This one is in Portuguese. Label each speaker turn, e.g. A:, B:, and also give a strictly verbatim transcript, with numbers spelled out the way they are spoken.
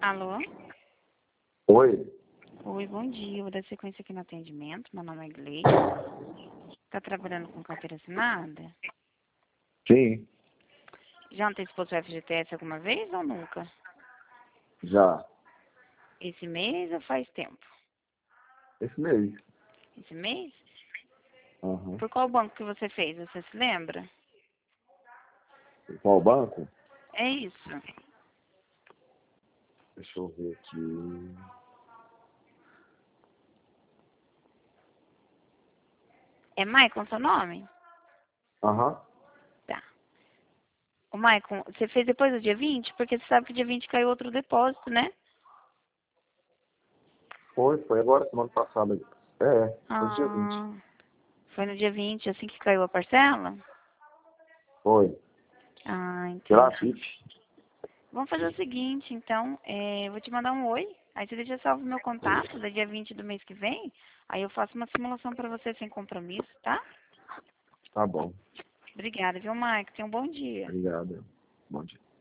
A: Alô?
B: Oi?
A: Oi, bom dia. Eu vou dar sequência aqui no atendimento. Meu nome é Gleide. Tá trabalhando com carteira assinada?
B: Sim,
A: Já antecipou seu F G T S alguma vez ou nunca?
B: já.
A: Esse mês ou faz tempo?
B: Esse mês.
A: Esse mês?
B: Aham.
A: Por qual banco que você fez? Você se lembra?
B: Qual banco?
A: É isso.
B: Deixa eu ver aqui.
A: É Maicon seu nome?
B: Aham.
A: Tá. O Maicon, você fez depois do dia vinte? Porque você sabe que dia vinte caiu outro depósito, né?
B: Foi, foi agora, semana passada. É, foi dia vinte.
A: Ah, foi no dia vinte, assim que caiu a parcela?
B: Foi.
A: Ah,
B: Pela
A: entendi.
B: F I P.
A: Vamos fazer o seguinte, então, é, eu vou te mandar um oi, aí você deixa salvo meu contato, da dia vinte do mês que vem, aí eu faço uma simulação para você sem compromisso, tá?
B: Tá bom.
A: Obrigada, viu, Mike? Tenha um bom dia.
B: Obrigado. Bom dia.